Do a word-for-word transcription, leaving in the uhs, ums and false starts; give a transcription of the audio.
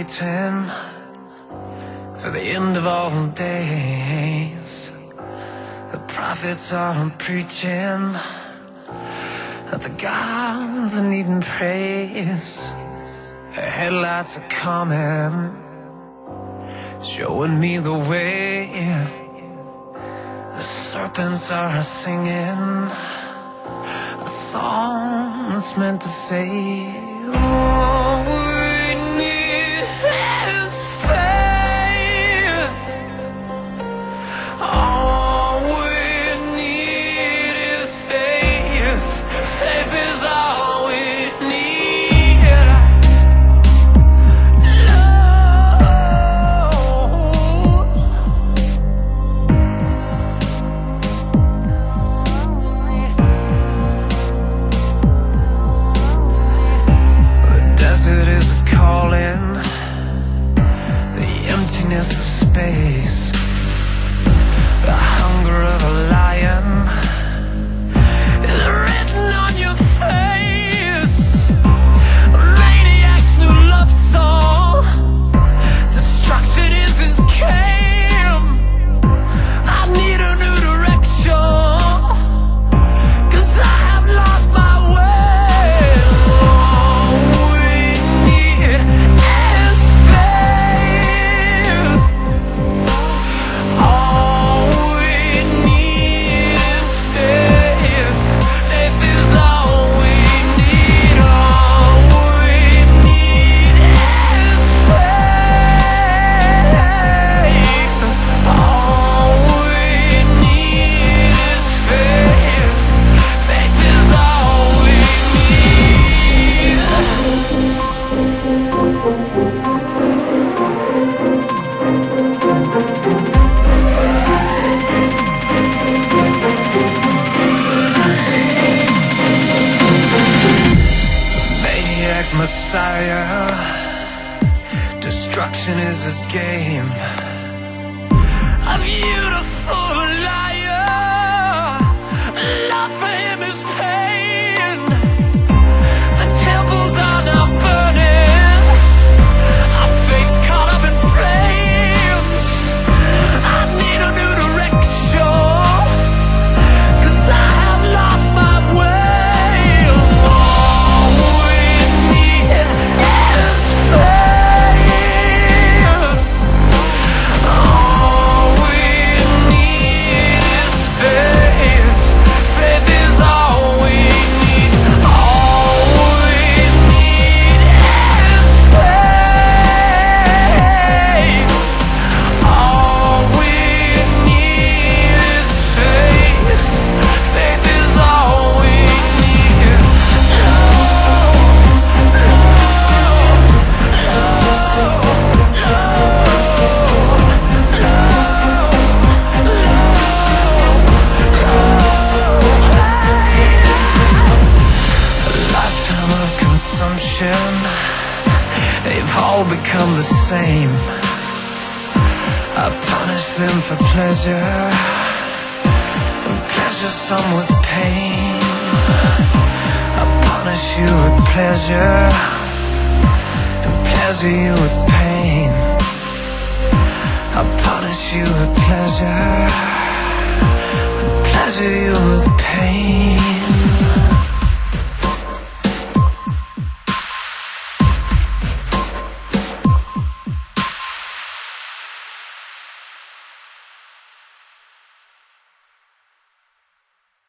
waiting for the end of all days. The prophets are preaching that the gods are needing praise. The headlights are coming, showing me the way. The serpents are singing a song that's meant to say, all we need is faith. All we need is faith. Faith is all we need. Lord. The desert is a calling, the emptiness of space, the hunger of a lion is written on your face. A maniac's new love song, destruction is his game. I need a new direction, 'cause I have lost my way. All we need is faith. All we need is faith. Faith is all we need. All we need is faith. All we need is faith. Faith is all we need. Maniac Messiah, destruction is his game. A beautiful liar, love for him is pain. The temples are now burning, our faith caught up in flames. I need a new direction, 'cause I have lost my way. All we need is faith. All we need is faith. Faith is all we need. All we need is faith. All we need is faith. Faith is all we need. A lifetime of consumption, they've all become the same. I punish them for pleasure, and pleasure some with pain. I punish you with pleasure, and pleasure you with pain. I punish you with pleasure, and pleasure you with pain.